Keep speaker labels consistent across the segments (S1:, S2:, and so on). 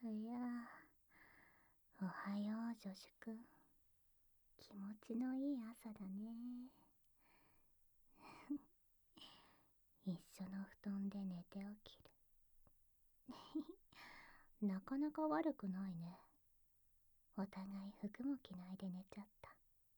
S1: いや、おはよう、女子くん。気持ちのいい朝だね。一緒の布団で寝て起きる。なかなか悪くないね。お互い服も着ないで寝ちゃった。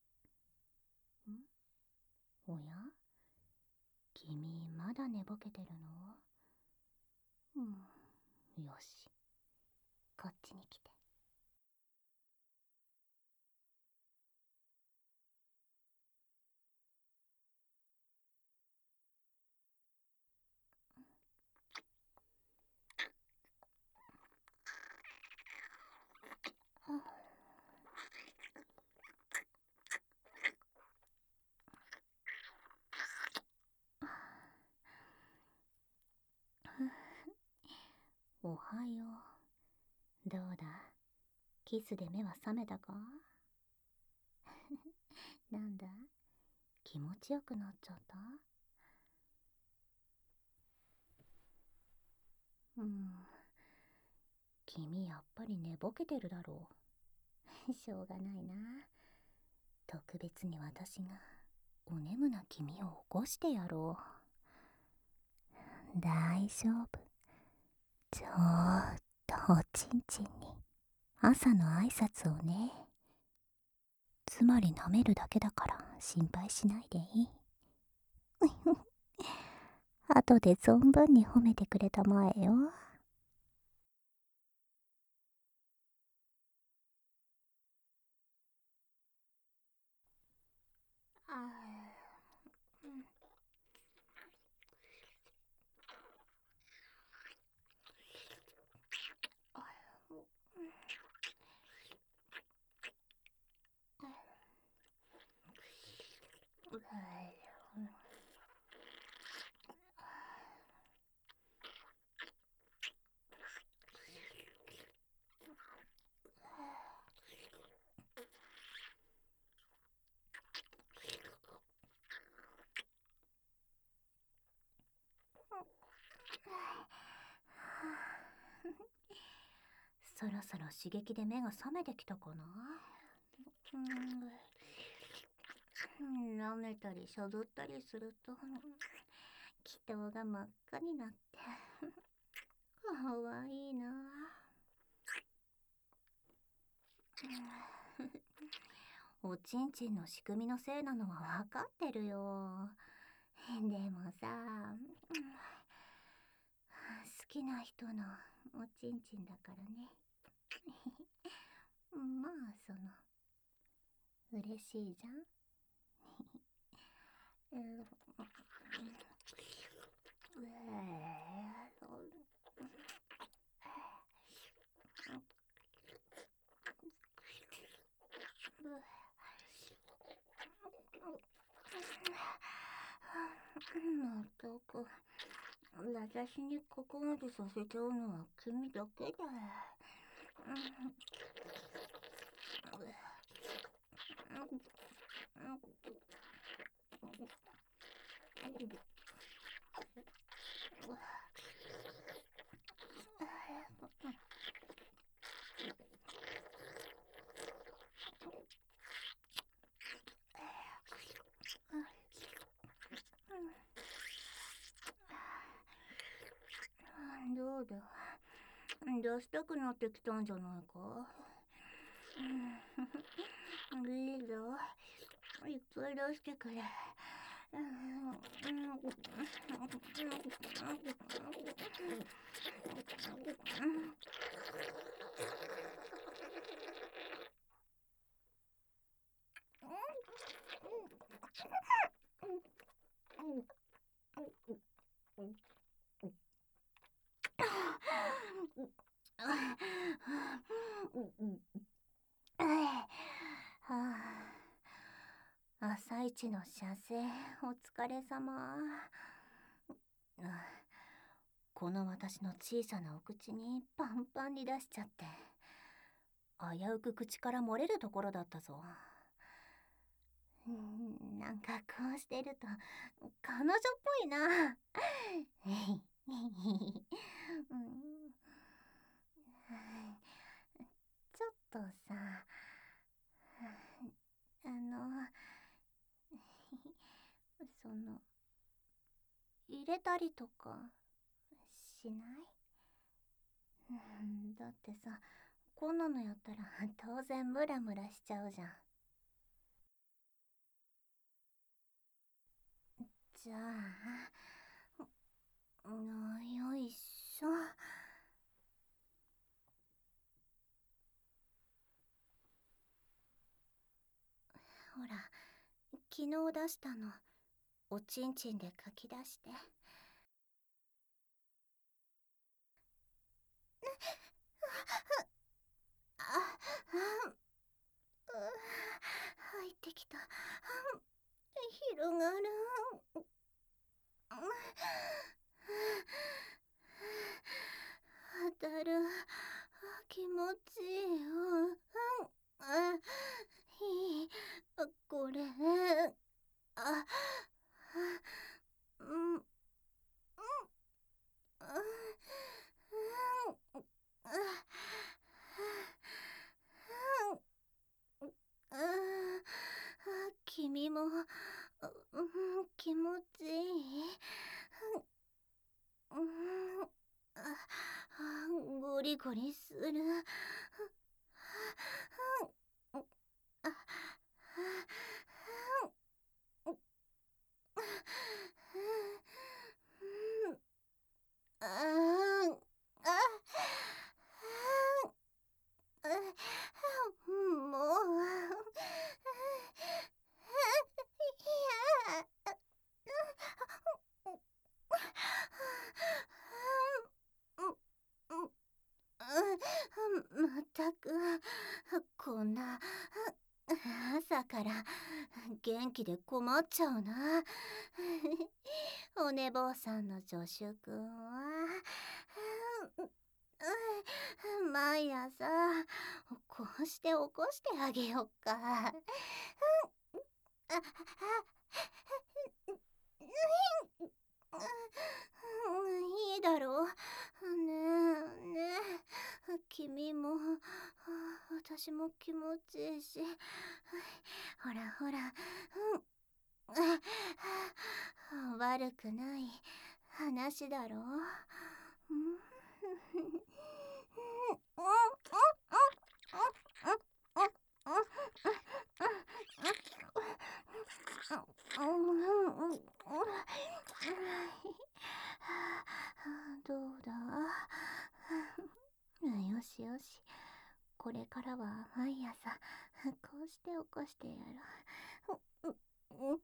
S1: おや、君まだ寝ぼけてるの？よし、こっちに来て。おはよう。どうだ、キスで目は覚めたか？なんだ、気持ちよくなっちゃった？君やっぱり寝ぼけてるだろう。しょうがないな。特別に私がお眠な君を起こしてやろう。大丈夫。ちょーっとおちんちんに朝の挨拶をね。つまり舐めるだけだから心配しないでいい。後で存分に褒めてくれたまえよ。そろそろ刺激で目が覚めてきたかな。舐めたりしゃぶったりすると気頭が真っ赤になってかわいいな。おちんちんの仕組みのせいなのは分かってるよ。でもさ、好きな人のおちんちんだからね。まあ嬉しいじゃん。まったく、私にここまでさせちゃうのは君だけだ。どうだ、出したくなってきたんじゃないか。いいぞ、いっぱい出してくれ。朝一の射精お疲れ様。この私の小さなお口にパンパンに出しちゃって危うく口から漏れるところだったぞ。なんかこうしてると彼女っぽいな。 ちょっとさ、あの、その、入れたりとかしない？だってさ、こんなのやったら当然ムラムラしちゃうじゃん。じゃあ、よいしょ。ほら、昨日出したの、おちんちんで書き出して。あ、入ってきた。広がる。当たる。気持ちいいよ。いい。これ。あ、うん、うん、君も、気持ちいい。ゴリゴリする。もう。まったく、こんな朝から元気で困っちゃうな。お寝坊さんの助手くんは毎朝こうして起こしてあげよっか。いいだろう。ねえねえ、君も私も気持ちいいし、ほらほら、悪くない話だろう。どうだ？よしよし、これからは毎朝こうして起こしてやろう。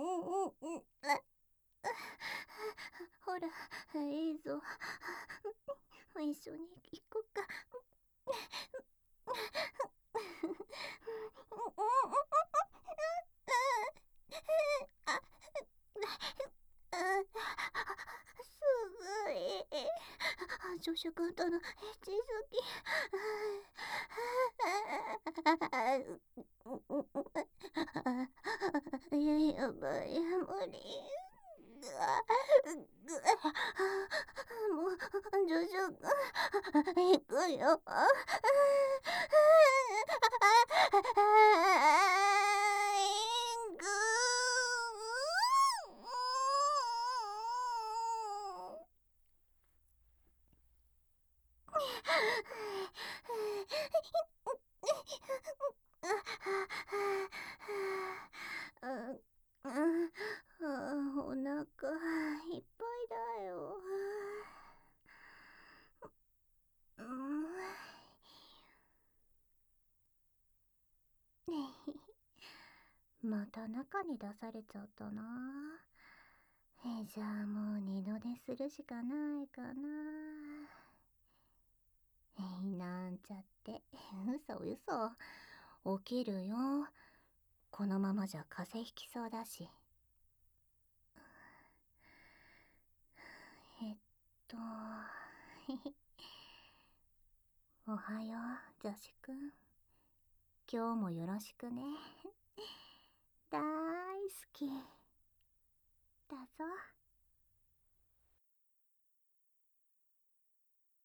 S1: ほら、いいぞ。一緒に行こっか。すごい。助手君との位置づき。やばい、無理。もう、助手君、行くよ。お腹いっぱいだよ。また中に出されちゃったな。じゃあもう二度寝するしかないかな。なんちゃって。嘘嘘。起きるよ。このままじゃ風邪ひきそうだし。えっとおはよう、女子くん。今日もよろしくね。大好きだぞ。